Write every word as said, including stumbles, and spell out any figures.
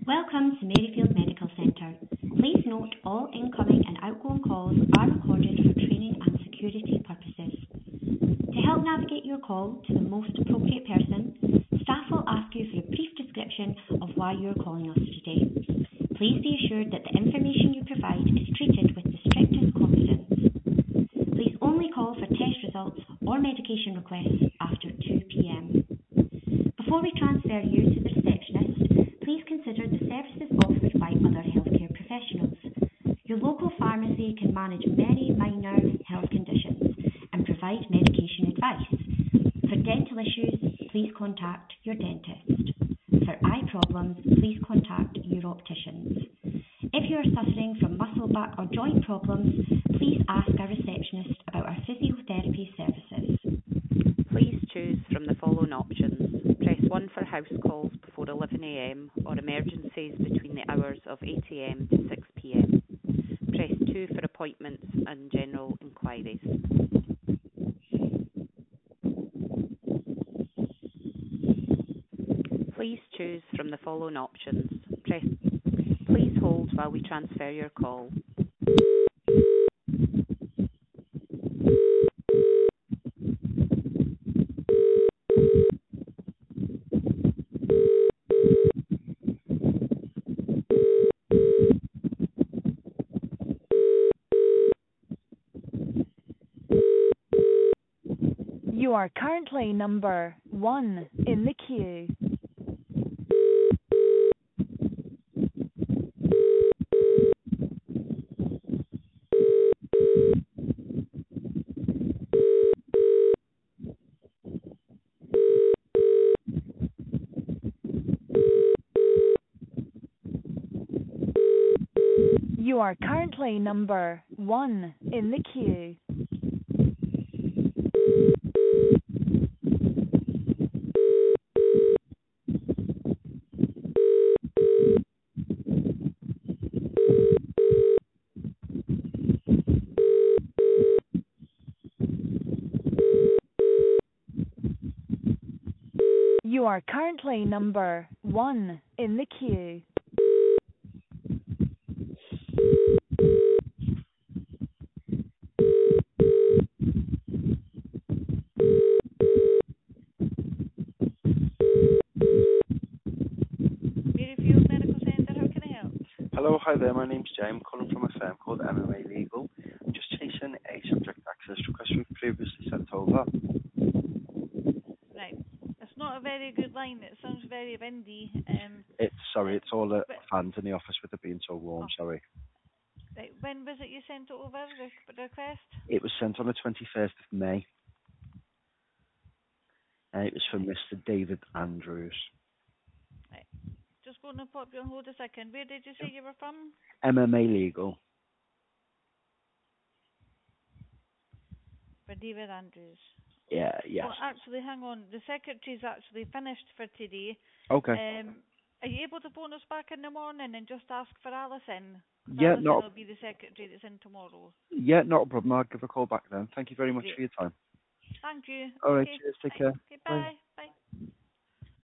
Welcome to Maryfield Medical Centre. Please note all incoming and outgoing calls are recorded for training and security purposes. To help navigate your call to the most appropriate person, staff will ask you for a brief description of why you are calling us today. Please be assured that the information you provide is treated with the strictest confidence. Please only call for test results or medication requests after two p m. Before we transfer you to the receptionist, please consider the services offered by other healthcare professionals. Your local pharmacy can manage many minor health conditions and provide medication advice. For dental issues, please contact your dentist. For eye problems, please contact your opticians. If you are suffering from muscle, back or joint problems, please ask our receptionist about our physiotherapy services. Please choose from the following options. Press one for house calls before eleven a m or emergencies between the hours of eight a m to six p m. Press two for appointments and general inquiries. Please choose from the following options. Press. Please hold while we transfer your call. You are currently number one in the queue. You are currently number one in the queue. You are currently number one in the queue. Maryfield Medical Centre, how can I help? Hello, hi there, my name's Jay. I'm calling from a firm called M M A Legal. I'm just chasing a subject access request we've previously sent over. Right. It's not a very good line. It sounds very windy. Um, It's, sorry, it's all the but, fans in the office with it being so warm, oh, sorry. right. When was it you sent it over, the request? It was sent on the twenty-first of May. And it was from Mister David Andrews. Right. Just going to pop you on hold a second. Where did you say you were from? M M A Legal. For David Andrews. Yeah, yes. Well, actually, hang on. The secretary's actually finished for today. Okay. Um, are you able to phone us back in the morning and just ask for Alison? Yeah, Alison not. will be the secretary that's in tomorrow. Yeah, not a problem. I'll give a call back then. Thank you very much Great. for your time. Thank you. All right, Okay. cheers. Take Bye. care. Okay, Bye. bye.